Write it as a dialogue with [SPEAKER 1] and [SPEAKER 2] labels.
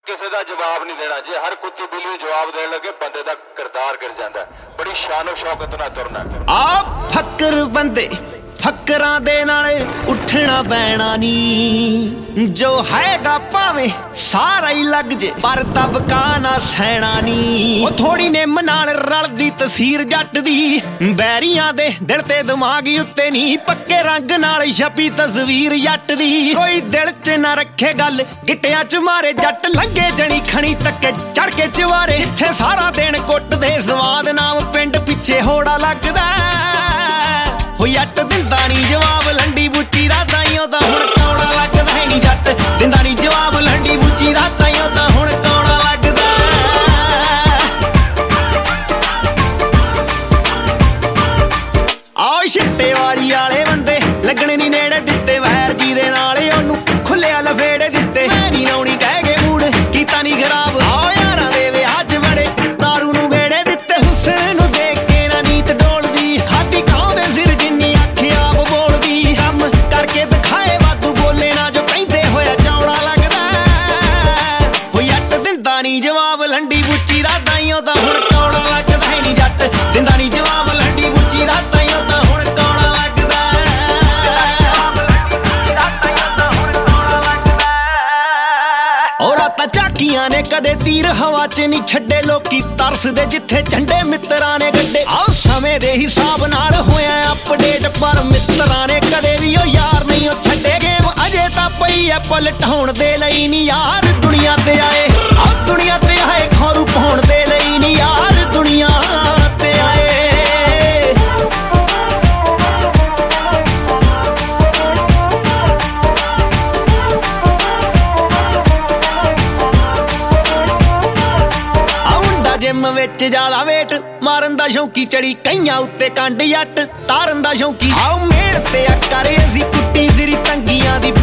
[SPEAKER 1] ਕਿਸੇ ਦਾ ਜਵਾਬ ਨਹੀਂ ਦੇਣਾ। ਜੇ ਹਰ ਕੁੱਤੀ ਬਿੱਲੀ ਨੂੰ ਜਵਾਬ ਦੇਣ ਲੱਗੇ ਬੰਦੇ ਦਾ ਕਿਰਦਾਰ ਗਿਰ ਜਾਂਦਾ। ਬੜੀ ਸ਼ਾਨੋ ਸ਼ੌਕਤ ਨਾਲ ਤੁਰਨਾ।
[SPEAKER 2] ਆ ਫੱਕਰ ਬੰਦੇ ਫੱਕਰਾਂ ਦੇ ਨਾਲੇ ਉੱਠਣਾ ਬੈਣਾ ਨੀ, ਜੋ ਹੈਗਾ ਭਾਵੇਂ ਸਾਰਾ ਹੀ ਲੱਗ ਜੇ ਪਰ ਦਬਕਾ ਨਾ ਸਹਿਣਾ ਨੀ। ਉਹ ਥੋੜੀ ਨਿੰਮ ਨਾਲ ਰਲਦੀ ਤਸੀਰ ਜੱਟ ਦੀ, ਬੈਰੀਆਂ ਦੇ ਦਿਲ ਤੇ ਦਿਮਾਗ ਉੱਤੇ ਨੀ, ਪੱਕੇ ਰੰਗ ਨਾਲ ਛਪੀ ਤਸਵੀਰ ਜੱਟ ਦੀ। ਕੋਈ ਦਿਲ 'ਚ ਨਾ ਰੱਖੇ ਗੱਲ, ਗਿੱਟਿਆਂ 'ਚ ਮਾਰੇ ਜੱਟ ਲੰਗੇ ਜਣੀ ਖਣੀ ਤੱਕੇ ਚੜ ਕੇ ਚਵਾਰੇ। ਜਿੱਥੇ ਸਾਰਾ ਦਿਨ ਕੁੱਟਦੇ ਸਵਾਦ ਨਾਮ ਪਿੰਡ ਪਿੱਛੇ ਹੋੜਾ ਲੱਗਦਾ। ਹੋ ਜੱਟ ਦਿੰਦਾ ਨੀ ਜਵਾਬ ਲੰਡੀ ਬੁੱਚੀ ਦਾ, ਤਾਈਓ ਤਾਂ ਹੁਣ ਕੌੜਾ ਲੱਗਦਾ ਹੈ ਨੀ। ਜੱਟ ਦਿੰਦਾ ਨੀ ਜਵਾਬ ਲੰਡੀ ਬੁੱਚੀ ਦਾ, ਤਾਈਓ ਤਾਂ ਹੁਣ ਕੌੜਾ ਲੱਗਦਾ। ਆਓ ਛਿੱਟੇ ਵਾਲੀ ਵਾਲੇ ਬੰਦੇ ਲੱਗਣੇ ਨੀ ਨੇੜੇ ਦਿੱਤੇ, ਵੈਰ ਜੀ ਦੇ ਨਾਲ ਉਹਨੂੰ ਖੁੱਲਿਆ ਲਫੇੜੇ ਦਿੱਤੇ। ਮੈਂ ਨੀ ਲਾਉਣੀ ਕਹਿ ਕੇ ਮੂਡ ਕੀਤਾ ਨੀ ਖਰਾਬ। ਆਓ ਯਾਰਾਂ ਦੇ ਵਿਆਹ 'ਚ ਬੜੇ ਦਾਰੂ ਨੂੰ ਵੇੜੇ ਦਿੱਤੇ, ਹੁਸਨ ਨੂੰ ਦੇਖ ਕੇ ਨਾ ਨੀਤ ਡੋਲਦੀ। ਖਾਦੀ ਕਾਂ ਦੇ ਸਿਰ ਜਿੰਨੀ ਅੱਖ ਆਪ ਬੋਲਦੀ, ਕੰਮ ਕਰਕੇ ਦਿਖਾਏ ਵਾਧੂ ਬੋਲੇ ਨਾ ਜੋ ਕਹਿੰਦੇ ਹੋਇਆ ਚੌੜਾ ਲੱਗਦਾ। ਹੋ ਜੱਟ ਦਿੰਦਾ ਨੀ ਜਵਾਬ ਲੰਡੀ ਬੁੱਚੀ ਦਾ, ਤਾਈਓ ਤਾਂ ਹੁਣ ਕੌੜਾ ਲੱਗਦਾ ਹੈ ਨੀ। ਜੱਟ ਦਿੰਦਾ ਨੀ ਜਵਾਬ ਲੰਡੀ ਬੁੱਚੀ ਦਾ, ਤਾਈਓ ਤਾਂ ਹੁਣ ਕੌੜਾ ਲੱਗਦਾ। ਉਹ ਰਾਤਾਂ ਝਾਕੀਆਂ ਨੇ ਕਦੇ ਤੀਰ ਹਵਾ 'ਚ ਨਹੀਂ ਛੱਡੇ, ਲੋਕੀ ਤਰਸਦੇ ਜਿੱਥੇ ਝੰਡੇ ਮਿੱਤਰਾਂ ਨੇ ਗੱਡੇ। ਆਹ ਸਮੇਂ ਦੇ ਹਿਸਾਬ ਨਾਲ ਹੋਇਆ ਅਪਡੇਟ, ਪਰ ਮਿੱਤਰਾਂ ਨੇ ਕਦੇ ਵੀ ਉਹ ਯਾਰ ਨਹੀਂ ਉਹ ਛੱਡੇ। ਗੇਮ ਅਜੇ ਤਾਂ ਪਈ ਐ ਪਲਟਾਉਣ ਦੇ ਲਈ ਨੀ ਯਾਰ ਦੁਨੀਆ ਤੇ ਆਏ। ਆਹ ਦੁਨੀਆ ਤੇ ਆਏ ਖੌਰੂ ਪਾਉਣ ਦੇ ਲਈ ਨੀ ਯਾਰ ਦੁਨੀਆ ਤੇ ਆਏ। ਜਿੰਮ ਵਿੱਚ ਜ਼ਿਆਦਾ ਵੇਟ ਮਾਰਨ ਦਾ ਸ਼ੌਂਕੀ, ਚੜੀ ਕਈਆਂ ਉੱਤੇ ਕੰਡ ਜੱਟ ਤਾਰਨ ਦਾ ਸ਼ੌਂਕੀ। ਆਓ ਮੇਰ ਤੇ ਆ ਕਰੇ ਅਸੀਂ ਕੁੱਟੀ ਸਿਰੀ ਤੰਗੀਆਂ ਦੀ